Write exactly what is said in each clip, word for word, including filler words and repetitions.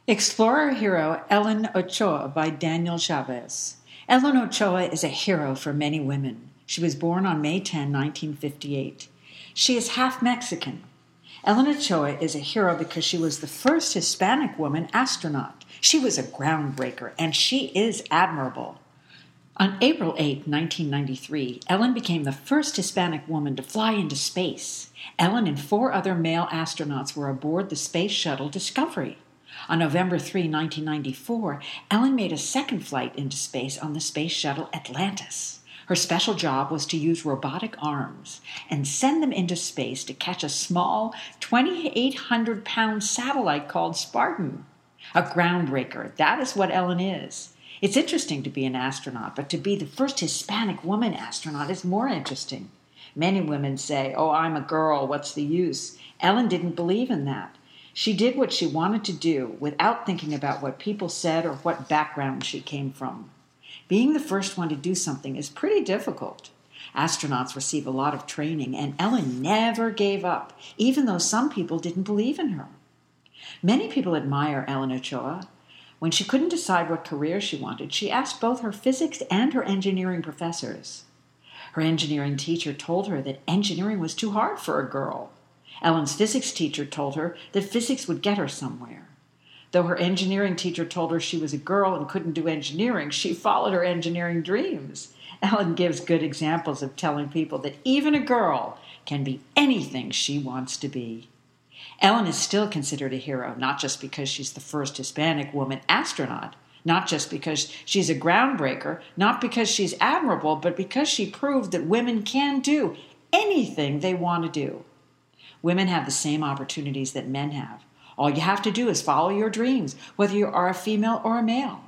Explorer hero Ellen Ochoa by Daniel Chavez. Ellen Ochoa is a hero for many women. She was born on May tenth, nineteen fifty-eight. She is half Mexican. Ellen Ochoa is a hero because she was the first Hispanic woman astronaut. She was a groundbreaker, and she is admirable. On April eighth, nineteen ninety-three, Ellen became the first Hispanic woman to fly into space. Ellen and four other male astronauts were aboard the Space Shuttle Discovery. On November third, nineteen ninety-four, Ellen made a second flight into space on the Space Shuttle Atlantis. Her special job was to use robotic arms and send them into space to catch a small twenty-eight hundred pound satellite called Spartan. A groundbreaker, that is what Ellen is. It's interesting to be an astronaut, but to be the first Hispanic woman astronaut is more interesting. Many women say, "Oh, I'm a girl, what's the use?" Ellen didn't believe in that. She did what she wanted to do without thinking about what people said or what background she came from. Being the first one to do something is pretty difficult. Astronauts receive a lot of training, and Ellen never gave up, even though some people didn't believe in her. Many people admire Ellen Ochoa. When she couldn't decide what career she wanted, she asked both her physics and her engineering professors. Her engineering teacher told her that engineering was too hard for a girl. Ellen's physics teacher told her that physics would get her somewhere. Though her engineering teacher told her she was a girl and couldn't do engineering, she followed her engineering dreams. Ellen gives good examples of telling people that even a girl can be anything she wants to be. Ellen is still considered a hero, not just because she's the first Hispanic woman astronaut, not just because she's a groundbreaker, not because she's admirable, but because she proved that women can do anything they want to do. Women have the same opportunities that men have. All you have to do is follow your dreams, whether you are a female or a male.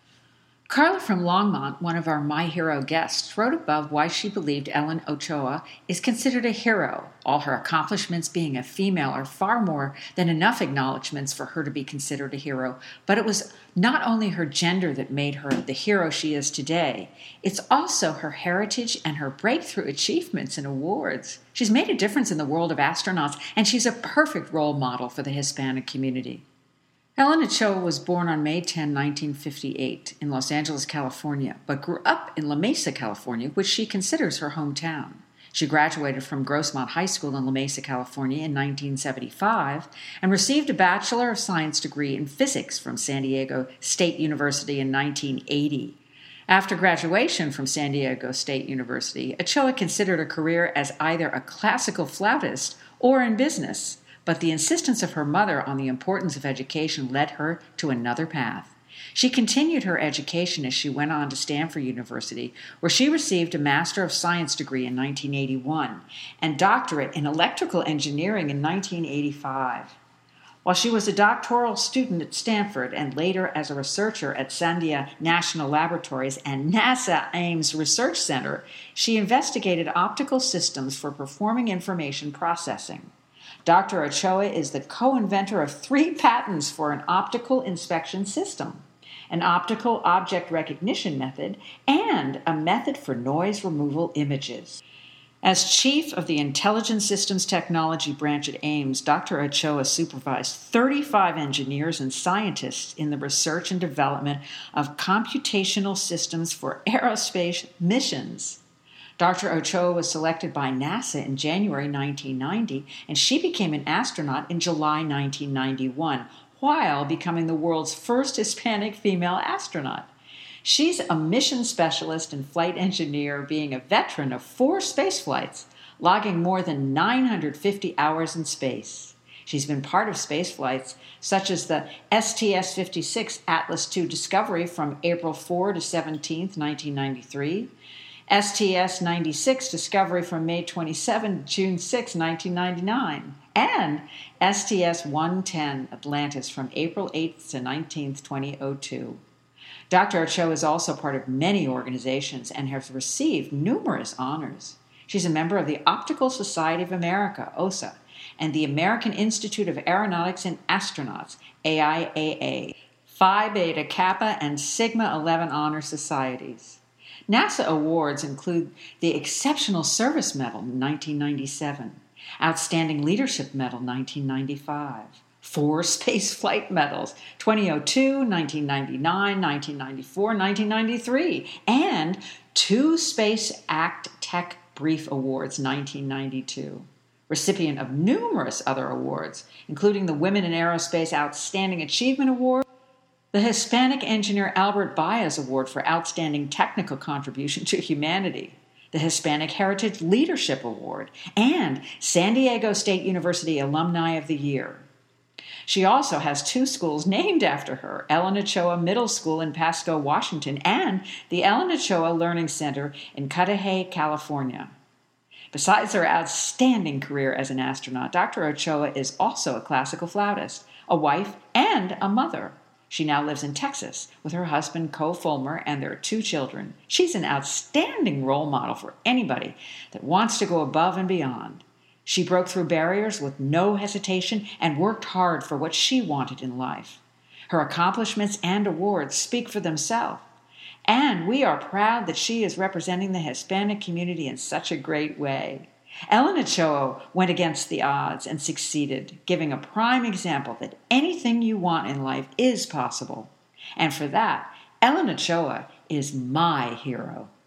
Carla from Longmont, one of our My Hero guests, wrote above why she believed Ellen Ochoa is considered a hero. All her accomplishments being a female are far more than enough acknowledgments for her to be considered a hero, but it was not only her gender that made her the hero she is today, it's also her heritage and her breakthrough achievements and awards. She's made a difference in the world of astronauts, and she's a perfect role model for the Hispanic community. Ellen Ochoa was born on May tenth, nineteen fifty-eight, in Los Angeles, California, but grew up in La Mesa, California, which she considers her hometown. She graduated from Grossmont High School in La Mesa, California in nineteen seventy-five and received a Bachelor of Science degree in physics from San Diego State University in nineteen eighty. After graduation from San Diego State University, Ochoa considered a career as either a classical flautist or in business. But the insistence of her mother on the importance of education led her to another path. She continued her education as she went on to Stanford University, where she received a Master of Science degree in nineteen eighty-one and doctorate in electrical engineering in nineteen eighty-five. While she was a doctoral student at Stanford and later as a researcher at Sandia National Laboratories and NASA Ames Research Center, she investigated optical systems for performing information processing. Doctor Ochoa is the co-inventor of three patents for an optical inspection system, an optical object recognition method, and a method for noise removal images. As chief of the Intelligent Systems Technology branch at Ames, Doctor Ochoa supervised thirty-five engineers and scientists in the research and development of computational systems for aerospace missions. Doctor Ochoa was selected by NASA in January nineteen ninety, and she became an astronaut in July nineteen ninety-one, while becoming the world's first Hispanic female astronaut. She's a mission specialist and flight engineer, being a veteran of four space flights, logging more than nine hundred fifty hours in space. She's been part of space flights such as the S T S fifty-six Atlas two Discovery from April fourth to seventeenth, nineteen ninety-three, S T S ninety-six Discovery from May twenty-seventh to June sixth, nineteen ninety-nine, and S T S one ten Atlantis from April eighth to nineteenth, two thousand two. Doctor Ochoa is also part of many organizations and has received numerous honors. She's a member of the Optical Society of America, O S A, and the American Institute of Aeronautics and Astronauts, A I A A, Phi Beta Kappa, and Sigma eleven honor societies. NASA awards include the Exceptional Service Medal nineteen ninety-seven, Outstanding Leadership Medal nineteen ninety-five, four space flight medals, twenty oh two, nineteen ninety-nine, nineteen ninety-four, nineteen ninety-three, and two Space Act Tech Brief Awards, nineteen ninety-two. Recipient of numerous other awards, including the Women in Aerospace Outstanding Achievement Award, the Hispanic Engineer Albert Baez Award for Outstanding Technical Contribution to Humanity, the Hispanic Heritage Leadership Award, and San Diego State University Alumni of the Year. She also has two schools named after her, Ellen Ochoa Middle School in Pasco, Washington, and the Ellen Ochoa Learning Center in Cudahy, California. Besides her outstanding career as an astronaut, Doctor Ochoa is also a classical flautist, a wife, and a mother. She now lives in Texas with her husband, Co Fulmer, and their two children. She's an outstanding role model for anybody that wants to go above and beyond. She broke through barriers with no hesitation and worked hard for what she wanted in life. Her accomplishments and awards speak for themselves. And we are proud that she is representing the Hispanic community in such a great way. Ellen Ochoa went against the odds and succeeded, giving a prime example that anything you want in life is possible. And for that, Ellen Ochoa is my hero.